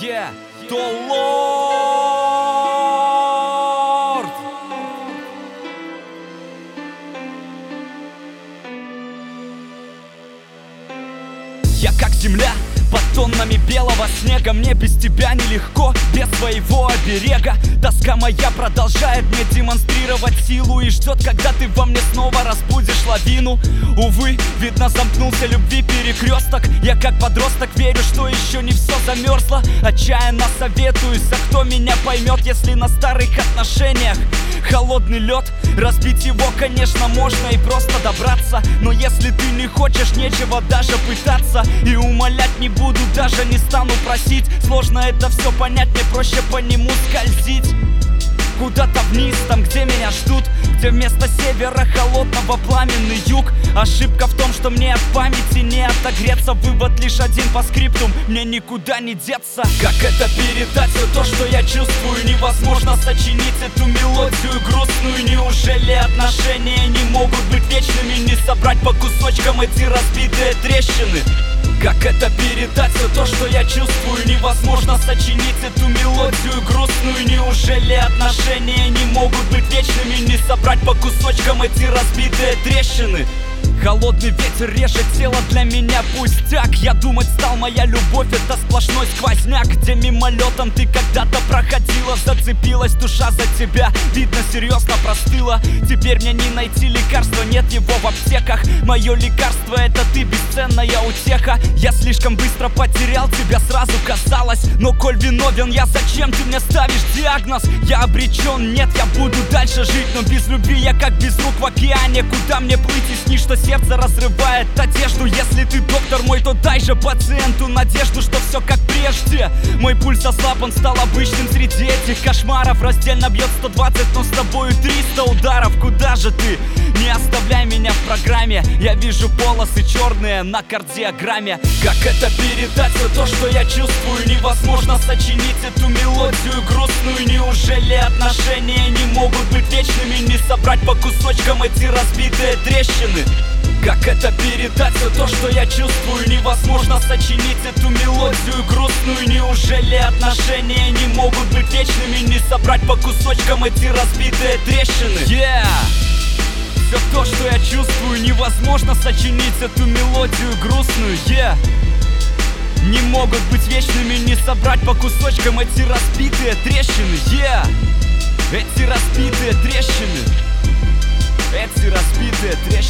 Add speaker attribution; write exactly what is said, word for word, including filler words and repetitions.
Speaker 1: Yeah, Толлорд! Я как земля под тоннами белого снега. Мне без тебя нелегко, без своего оберега. Тоска моя продолжает мне демонстрировать силу и ждет, когда ты во мне снова разбудишь лавину. Увы, видно, замкнулся любви перекресток. Я как подросток верю, что еще не все замерзло. Отчаянно советуюсь, а кто меня поймет, если на старых отношениях холодный лед? Разбить его, конечно, можно и просто добраться, но если ты не хочешь, нечего даже пытаться. И умолять не буду, даже не стану просить. Сложно это все понять, мне проще по нему скользить куда-то вниз, там, где меня ждут, где вместо севера холодного пламенный юг. Ошибка в том, что мне от памяти не отогреться. Вывод лишь один по скриптум, мне никуда не деться. Как это передать все то, что я чувствую? Невозможно сочинить эту мелодию грустную. Неужели отношения не могут быть вечными? Не собрать по кусочкам эти разбитые трещины? Как это передать все то, что я чувствую? Невозможно сочинить эту мелодию грустную. Неужели отношения не могут быть вечными? Не собрать по кусочкам эти разбитые трещины? Холодный ветер режет тело, для меня пустяк. Я думать стал, моя любовь это сплошной сквозняк, где мимолетом ты когда-то проходила. Зацепилась душа за тебя, видно, серьезно простыла. Теперь мне не найти лекарства, нет его в аптеках. Мое лекарство это ты, бесценная утеха. Я слишком быстро потерял тебя, сразу казалось. Но коль виновен я, зачем ты мне ставишь диагноз? Я обречен, нет, я буду дальше жить, но без любви я как без рук в океане. Куда мне плыть и снишь, что сердце разрывает одежду? Если ты доктор мой, то дай же пациенту надежду, что все как прежде. Мой пульс ослаб, он стал обычным среди этих кошмаров. Раздельно бьет сто двадцать, но с тобою триста ударов. Куда же ты? Не оставляй меня в программе. Я вижу полосы черные на кардиограмме. Как это передать все то, что я чувствую? Невозможно сочинить эту мелодию грустную. Неужели отношения не могут быть вечными? Не собрать по кусочкам эти разбитые трещины? Как это передать все то, что я чувствую? Невозможно сочинить эту мелодию грустную. Неужели отношения не могут быть вечными? Не собрать по кусочкам эти разбитые трещины? Yeah! Все то, что я чувствую, невозможно сочинить эту мелодию грустную. Yeah! Не могут быть вечными, не собрать по кусочкам эти разбитые трещины. Yeah! Эти разбитые трещины. Эти разбитые трещины.